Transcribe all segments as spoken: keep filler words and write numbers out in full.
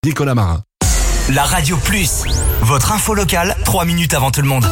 Nicolas Marin. La Radio Plus, votre info locale, trois minutes avant tout le monde.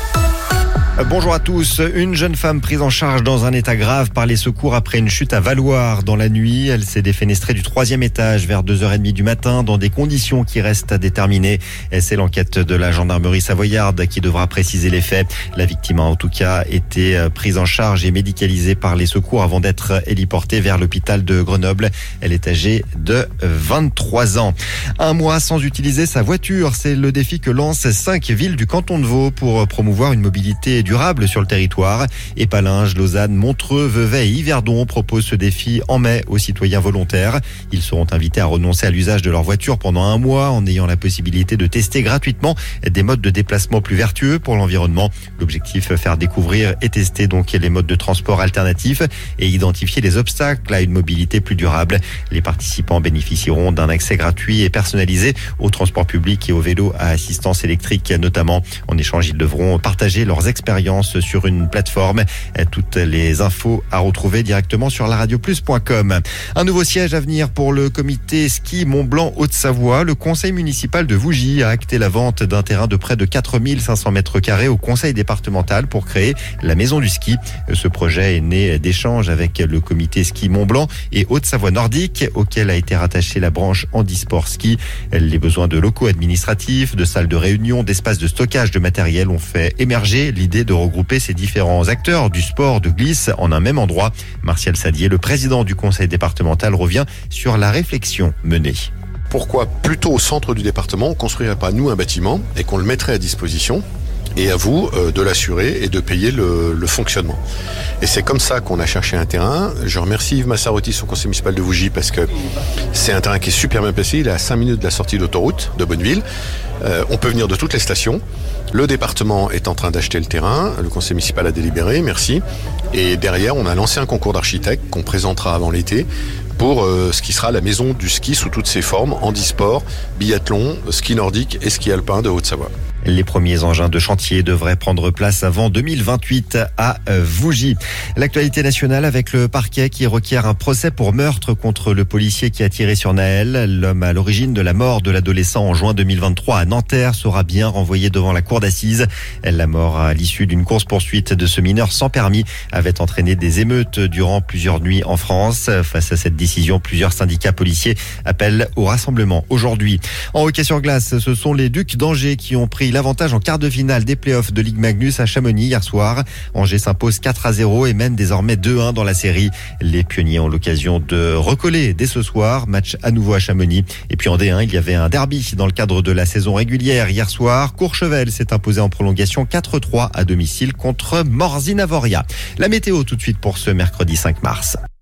Bonjour à tous. Une jeune femme prise en charge dans un état grave par les secours après une chute à Valloire dans la nuit. Elle s'est défenestrée du troisième étage vers deux heures trente du matin dans des conditions qui restent à déterminer. Et c'est l'enquête de la gendarmerie savoyarde qui devra préciser les faits. La victime a en tout cas été prise en charge et médicalisée par les secours avant d'être héliportée vers l'hôpital de Grenoble. Elle est âgée de vingt-trois ans. Un mois sans utiliser sa voiture, c'est le défi que lancent cinq villes du canton de Vaud pour promouvoir une mobilité durable sur le territoire. Épalinges, Lausanne, Montreux, Vevey et Yverdon proposent ce défi en mai aux citoyens volontaires. Ils seront invités à renoncer à l'usage de leur voiture pendant un mois en ayant la possibilité de tester gratuitement des modes de déplacement plus vertueux pour l'environnement. L'objectif, faire découvrir et tester donc les modes de transport alternatifs et identifier les obstacles à une mobilité plus durable. Les participants bénéficieront d'un accès gratuit et personnalisé au transport public et au vélo à assistance électrique notamment. En échange, ils devront partager leurs expériences sur une plateforme. Toutes les infos à retrouver directement sur la radio plus point com. Un nouveau siège à venir pour le comité ski Mont-Blanc Haute-Savoie. Le conseil municipal de Vougy a acté la vente d'un terrain de près de quatre mille cinq cents mètres carrés au conseil départemental pour créer la maison du ski. Ce projet est né d'échanges avec le comité ski Mont-Blanc et Haute-Savoie Nordique, auquel a été rattachée la branche handisport ski. Les besoins de locaux administratifs, de salles de réunion, d'espaces de stockage de matériel ont fait émerger l'idée de regrouper ces différents acteurs du sport de glisse en un même endroit. Martial Sadier, le président du conseil départemental, revient sur la réflexion menée. Pourquoi plutôt au centre du département, on ne construirait pas nous un bâtiment et qu'on le mettrait à disposition et à vous euh, de l'assurer et de payer le, le fonctionnement. Et c'est comme ça qu'on a cherché un terrain. Je remercie Yves Massarotis, au conseil municipal de Vougy, parce que c'est un terrain qui est super bien placé. Il est à cinq minutes de la sortie d'autoroute de Bonneville. Euh, on peut venir de toutes les stations. Le département est en train d'acheter le terrain. Le conseil municipal a délibéré, merci. Et derrière, on a lancé un concours d'architectes qu'on présentera avant l'été pour euh, ce qui sera la maison du ski sous toutes ses formes, handisport, biathlon, ski nordique et ski alpin de Haute-Savoie. Les premiers engins de chantier devraient prendre place avant deux mille vingt-huit à Vougy. L'actualité nationale avec le parquet qui requiert un procès pour meurtre contre le policier qui a tiré sur Naël. L'homme à l'origine de la mort de l'adolescent en juin deux mille vingt-trois à Nanterre sera bien renvoyé devant la cour d'assises. La mort à l'issue d'une course-poursuite de ce mineur sans permis avait entraîné des émeutes durant plusieurs nuits en France. Face à cette décision, plusieurs syndicats policiers appellent au rassemblement aujourd'hui. En hockey sur glace, ce sont les Ducs d'Angers qui ont pris l'avantage en quart de finale des playoffs de Ligue Magnus à Chamonix hier soir. Angers s'impose quatre à zéro et mène désormais deux un dans la série. Les pionniers ont l'occasion de recoller dès ce soir. Match à nouveau à Chamonix. Et puis en D un, il y avait un derby dans le cadre de la saison régulière hier soir. Courchevel s'est imposé en prolongation quatre trois à domicile contre Morzine-Avoria. La météo tout de suite pour ce mercredi cinq mars.